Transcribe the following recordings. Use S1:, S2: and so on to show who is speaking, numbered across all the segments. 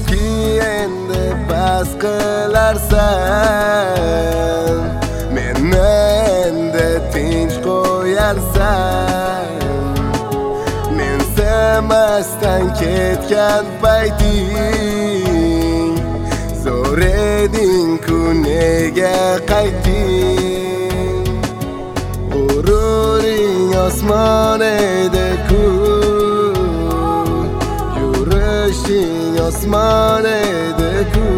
S1: Bilibki endi bas qilarsan, meni endi tinch qo'yarsan. Men sevmasdan ketgan payting, zo'r eding-ku nega qaytding? G'ururing osmon edi-ku, yurishing osmon edi-ku.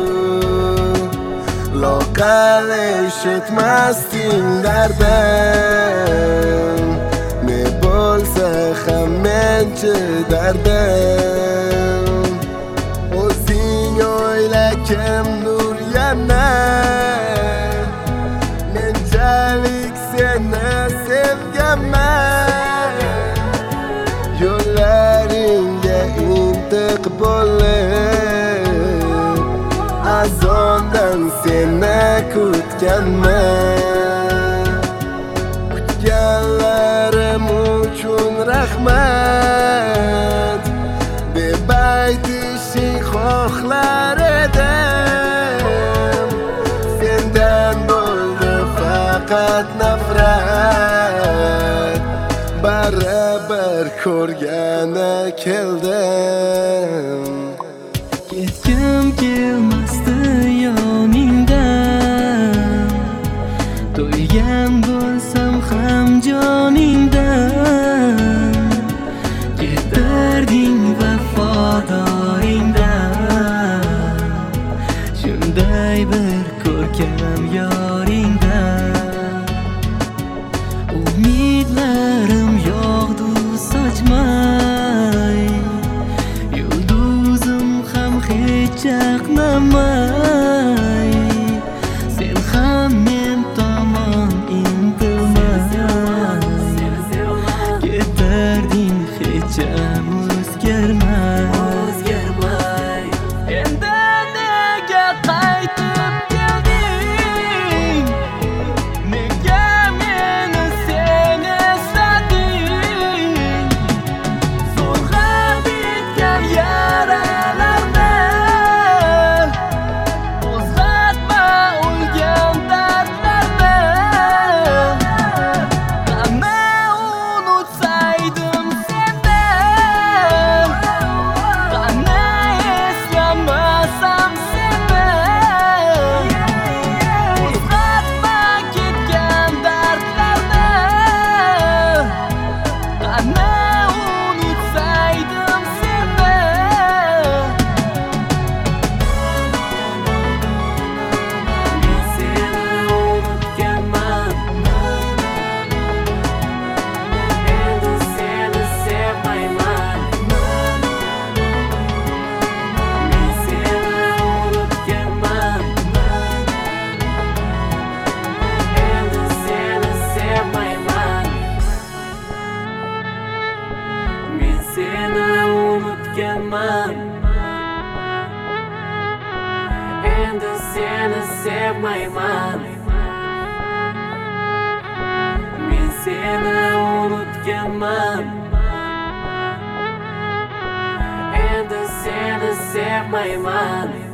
S1: Loqal eshitmasding dardim, ne bo'lsa ham men chidardim. O'zing o'yla kimdir yana, menchalik seni sevganman. Yo'llaringga intiq bo'lib, azondan seni kutganman. Kutganlarim uchun rahmat deb aytishing xohlar edim. Sendan bo'ldi faqat nafrat, baribir ko'rgani keldim.
S2: Ketgim kelmasdi yoningdan, to'ygan bo'lsam ham joningdan. Ketarding vafodoringdan, shunday bir ko'rkam yoringdan. Umidlarim yog'du sochmay, yulduzim ham hech chaqnamay. Sen ham men tomon intilmay, ketarding hecham o'zgarmay. Endi nega qaytib kelding? Nega meni sen eslading? Zo'rg'a bitgan yaralarni qo'zg'atma o'lgan dardlarni. Qani unutsaydim seni, qani eslamasam seni. Qo'zg'atma ketgan dardlarni, qani unutsaydim seni. Men seni unutganman, endi seni sevmayman. Men seni unutganman, endi seni sevmayman. Men seni unutganman, endi seni sevmayman. Men seni unutganman, endi seni sevmayman.